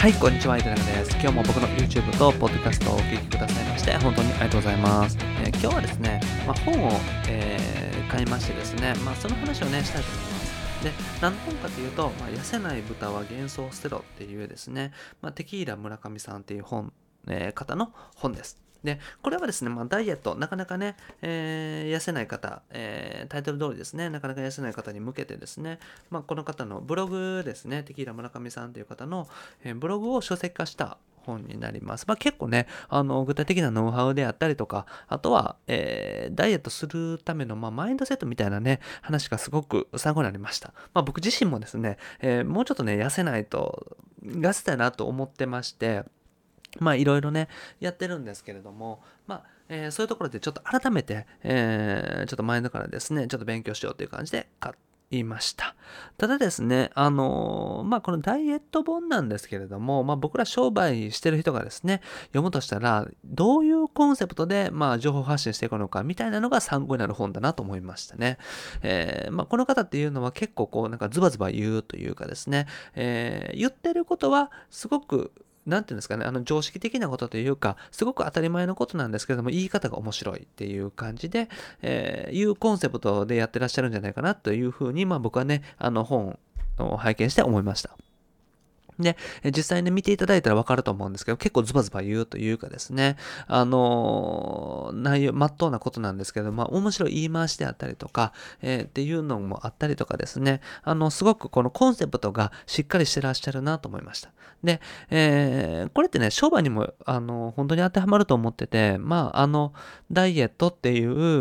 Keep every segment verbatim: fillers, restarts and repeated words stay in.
はい、こんにちは、井田中です。今日も僕の YouTube と Podcast をお聞きくださいまして本当にありがとうございます。えー、今日はですね、まあ、本を、えー、買いましてですね、まあ、その話をねしたいと思います。で、何の本かというと、まあ、痩せない豚は幻想を捨てろっていうですね、まあ、テキーラ村上さんっていう本、えー、方の本です。で、これはですね、まあ、ダイエット、なかなかね、えー痩せない方、えータイトル通りですね、なかなか痩せない方に向けてですね、まあ、この方のブログですね、テキーラ村上さんという方の、えーブログを書籍化した本になります。まあ、結構ね、あの具体的なノウハウであったりとか、あとは、えーダイエットするための、まあ、マインドセットみたいなね、話がすごく参考になりました。まあ、僕自身もですね、えーもうちょっとね、痩せないと、痩せたいなと思ってまして、まあいろいろね、やってるんですけれども、まあ、えーそういうところでちょっと改めて、えーちょっと前のからですね、ちょっと勉強しようという感じで買いました。ただですね、あのーまあこのダイエット本なんですけれども、まあ僕ら商売してる人がですね、読むとしたら、どういうコンセプトで、まあ情報発信していくのかみたいなのが参考になる本だなと思いましたね。えーまあこの方っていうのは結構こうなんかズバズバ言うというかですね、えー言ってることはすごくなんていうんですかね、あの常識的なことというか、すごく当たり前のことなんですけども、言い方が面白いっていう感じで、えーいうコンセプトでやってらっしゃるんじゃないかなというふうに、まあ僕はね、あの本を拝見して思いました。で、実際ね、見ていただいたらわかると思うんですけど、結構ズバズバ言うというかですね、あのー内容、まっとうなことなんですけど、まあ、面白い言い回しであったりとか、えーっていうのもあったりとかですね、あの、すごくこのコンセプトがしっかりしてらっしゃるなと思いました。で、えーこれってね、商売にも、あの、本当に当てはまると思ってて、まあ、あの、ダイエットっていう、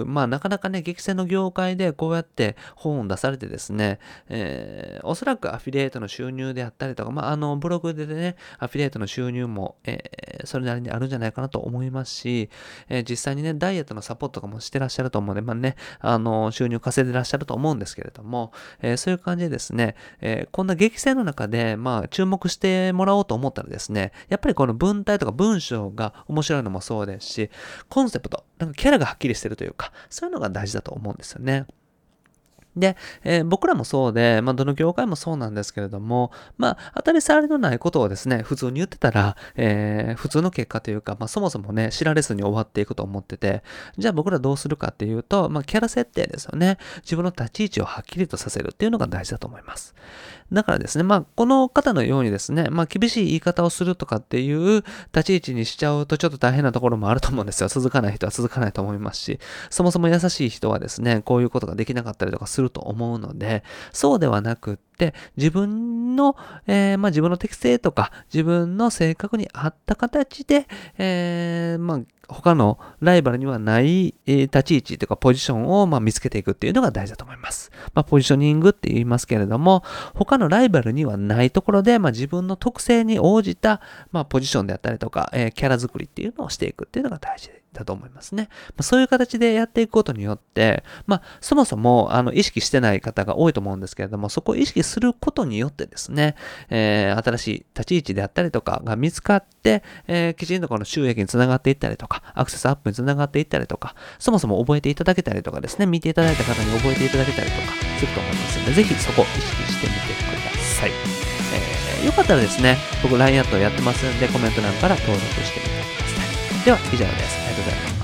まあ、なかなかね、激戦の業界でこうやって本を出されてですね、えーおそらくアフィリエイトの収入であったりとか、まあ、あの、ブログでね、アフィリエイトの収入も、えーそれなりにあるんじゃないかなと思いますし、えー実際にね、ダイエットのサポートとかもしてらっしゃると思うので、まあね、あの、収入稼いでらっしゃると思うんですけれども、えーそういう感じでですね、えーこんな激戦の中で、まあ、注目してもらおうと思ったらですね、やっぱりこの文体とか文章が面白いのもそうですし、コンセプト、なんかキャラがはっきりしてるというか、そういうのが大事だと思うんですよね。で、えー僕らもそうで、まあ、どの業界もそうなんですけれども、まあ、当たり障りのないことをですね、普通に言ってたら、えー普通の結果というか、まあ、そもそもね、知られずに終わっていくと思ってて、じゃあ僕らどうするかっていうと、まあ、キャラ設定ですよね。自分の立ち位置をはっきりとさせるっていうのが大事だと思います。だからですね、まあ、この方のようにですね、まあ、厳しい言い方をするとかっていう立ち位置にしちゃうとちょっと大変なところもあると思うんですよ。続かない人は続かないと思いますし、そもそも優しい人はですね、こういうことができなかったりとかすると思うので、そうではなくって、自分の、えーまあ、自分の適性とか、自分の性格に合った形で、えーまあ、他のライバルにはない、えー立ち位置というかポジションを、まあ、見つけていくっていうのが大事だと思います。まあ、ポジショニングって言いますけれども、他のライバルにはないところで、まあ、自分の特性に応じた、まあ、ポジションであったりとか、えーキャラ作りっていうのをしていくっていうのが大事だと思いますね。まあ、そういう形でやっていくことによって、まあ、そもそもあの意識してない方が多いと思うんですけれども、そこを意識することによってですね、えー新しい立ち位置であったりとかが見つかって、えーきちんとこの収益につながっていったりとか、アクセスアップにつながっていったりとか、そもそも覚えていただけたりとかですね、見ていただいた方に覚えていただけたりとかすると思いますので、ぜひそこを意識してみてください。えーよかったらですね、僕 ライン アットやってますんで、コメント欄から登録してみてください。では、以上です。ありがとうございます。